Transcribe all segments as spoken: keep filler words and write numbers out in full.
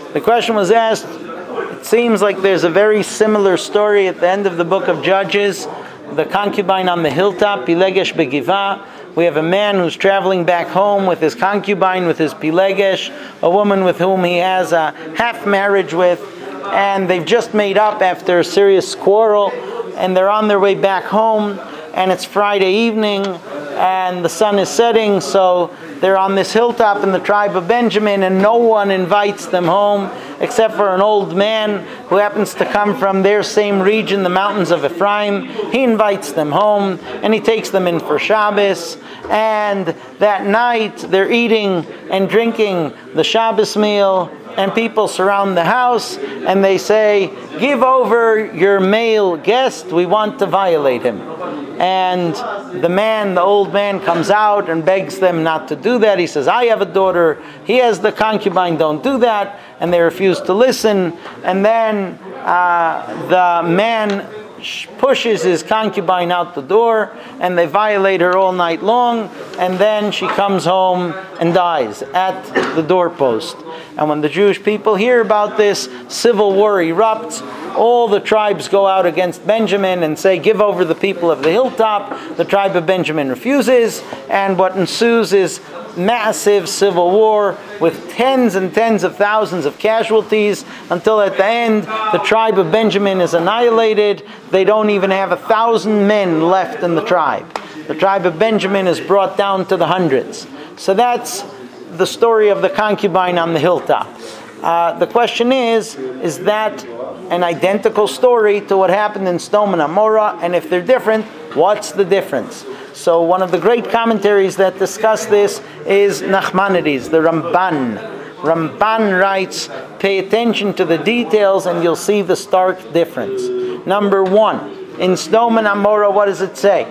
The question was asked, it seems like there's a very similar story at the end of the book of Judges, the concubine on the hilltop, Pilegesh Begivah. We have a man who's traveling back home with his concubine, with his Pilegesh, a woman with whom he has a half marriage with, and they've just made up after a serious quarrel, and they're on their way back home, and it's Friday evening, and the sun is setting, so they're on this hilltop in the tribe of Benjamin, and no one invites them home except for an old man who happens to come from their same region, the mountains of Ephraim. He invites them home, and he takes them in for Shabbos. And that night, they're eating and drinking the Shabbos meal, and people surround the house, and they say, "Give over your male guest, we want to violate him." And the man, the old man, comes out and begs them not to do that. He says, "I have a daughter, he has the concubine, don't do that." And they refuse to listen. And then uh, the man pushes his concubine out the door, and they violate her all night long, and then she comes home and dies at the doorpost. And when the Jewish people hear about this, civil war erupts. All the tribes go out against Benjamin and say, "Give over the people of the hilltop." The tribe of Benjamin refuses, and what ensues is massive civil war with tens and tens of thousands of casualties, until at the end the tribe of Benjamin is annihilated. They don't even have a thousand men left in the tribe. The tribe of Benjamin is brought down to the hundreds. So that's the story of the concubine on the hilltop. Uh, the question is, is that an identical story to what happened in Sodom and Amorah? And if they're different, what's the difference? So one of the great commentaries that discuss this is Nachmanides, the Ramban. Ramban writes, pay attention to the details and you'll see the stark difference. Number one, in Sodom and Amorah, what does it say?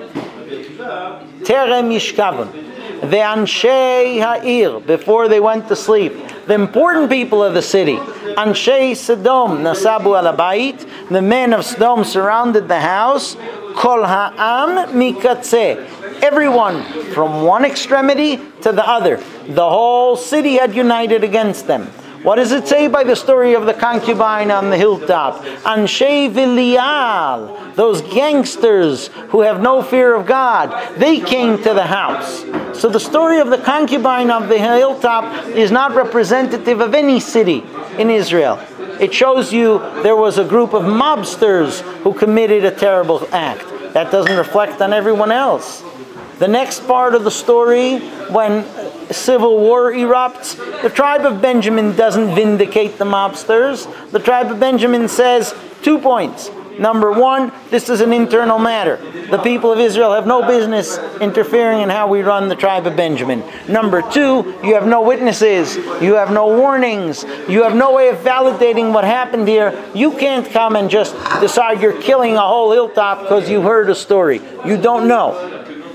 Terem yishkavun. The Anshei Ha'ir, before they went to sleep, the important people of the city, Anshei Sodom, Nasabu al Abayit, the men of Sodom surrounded the house, Kol Ha'am Mikatzeh, everyone from one extremity to the other. The whole city had united against them. What does it say by the story of the concubine on the hilltop? Anshei Vilial, those gangsters who have no fear of God, they came to the house. So the story of the concubine of the hilltop is not representative of any city in Israel. It shows you there was a group of mobsters who committed a terrible act. That doesn't reflect on everyone else. The next part of the story, when civil war erupts, the tribe of Benjamin doesn't vindicate the mobsters. The tribe of Benjamin says two points. Number one, this is an internal matter. The people of Israel have no business interfering in how we run the tribe of Benjamin. Number two, you have no witnesses. You have no warnings. You have no way of validating what happened here. You can't come and just decide you're killing a whole hilltop because you heard a story. You don't know.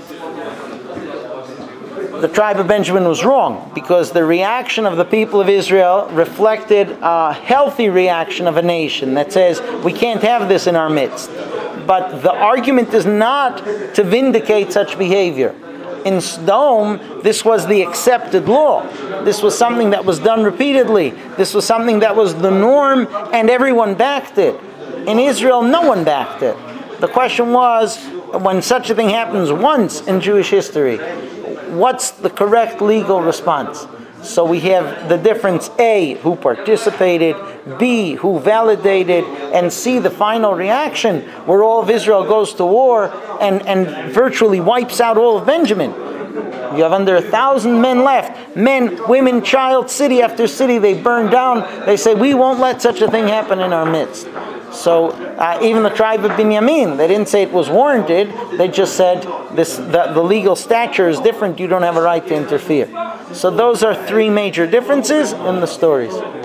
The tribe of Benjamin was wrong, because the reaction of the people of Israel reflected a healthy reaction of a nation that says, we can't have this in our midst. But the argument is not to vindicate such behavior. In Sodom, this was the accepted law. This was something that was done repeatedly. This was something that was the norm, and everyone backed it. In Israel, no one backed it. The question was, when such a thing happens once in Jewish history, what's the correct legal response? So we have the difference, A, who participated, B, who validated, and C, the final reaction, where all of Israel goes to war and, and virtually wipes out all of Benjamin. You have under a thousand men left. Men, women, child, city after city, they burn down. They say, we won't let such a thing happen in our midst. So uh, even the tribe of Binyamin, they didn't say it was warranted. They just said this: the, the legal stature is different. You don't have a right to interfere. So those are three major differences in the stories.